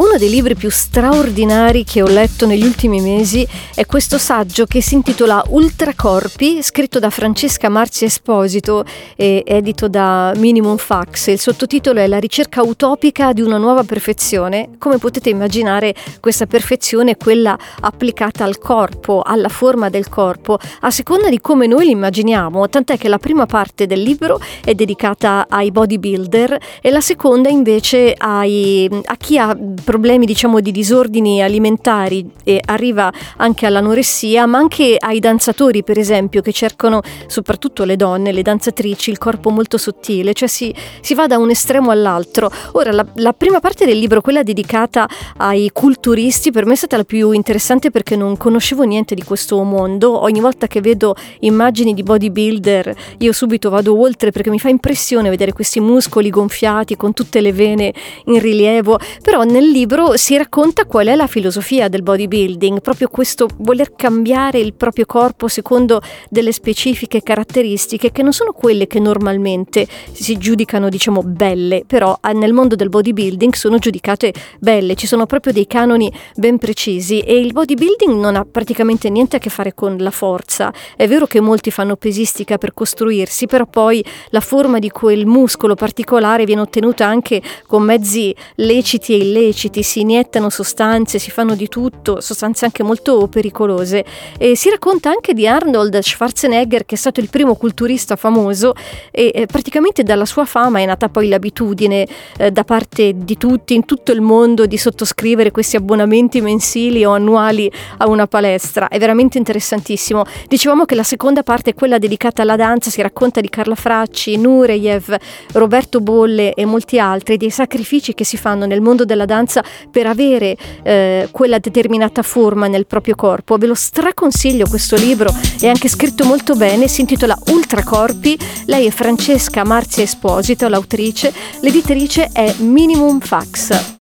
Uno dei libri più straordinari che ho letto negli ultimi mesi è questo saggio che si intitola Ultracorpi, scritto da Francesca Marzi Esposito e edito da Minimum Fax. Il sottotitolo è La ricerca utopica di una nuova perfezione. Come potete immaginare, questa perfezione è quella applicata al corpo, alla forma del corpo, a seconda di come noi l'immaginiamo, tant'è che la prima parte del libro è dedicata ai bodybuilder e la seconda invece a chi ha problemi, diciamo, di disordini alimentari e arriva anche all'anoressia, ma anche ai danzatori, per esempio, che cercano, soprattutto le donne, le danzatrici, il corpo molto sottile, cioè si va da un estremo all'altro. Ora, la prima parte del libro, quella dedicata ai culturisti, per me è stata la più interessante perché non conoscevo niente di questo mondo. Ogni volta che vedo immagini di bodybuilder io subito vado oltre, perché mi fa impressione vedere questi muscoli gonfiati con tutte le vene in rilievo. Però nel libro si racconta qual è la filosofia del bodybuilding, proprio questo voler cambiare il proprio corpo secondo delle specifiche caratteristiche che non sono quelle che normalmente si giudicano, diciamo, belle, però nel mondo del bodybuilding sono giudicate belle, ci sono proprio dei canoni ben precisi e il bodybuilding non ha praticamente niente a che fare con la forza. È vero che molti fanno pesistica per costruirsi, però poi la forma di quel muscolo particolare viene ottenuta anche con mezzi leciti e illeciti, si iniettano sostanze, si fanno di tutto, sostanze anche molto pericolose. E si racconta anche di Arnold Schwarzenegger, che è stato il primo culturista famoso e praticamente dalla sua fama è nata poi l'abitudine da parte di tutti in tutto il mondo di sottoscrivere questi abbonamenti mensili o annuali a una palestra. È veramente interessantissimo. Dicevamo che la seconda parte è quella dedicata alla danza, si racconta di Carla Fracci, Nureyev, Roberto Bolle e molti altri, dei sacrifici che si fanno nel mondo della danza per avere quella determinata forma nel proprio corpo. Ve lo straconsiglio questo libro, è anche scritto molto bene, si intitola Ultracorpi. Lei è Francesca Marzi Esposito, l'autrice, l'editrice è Minimum Fax.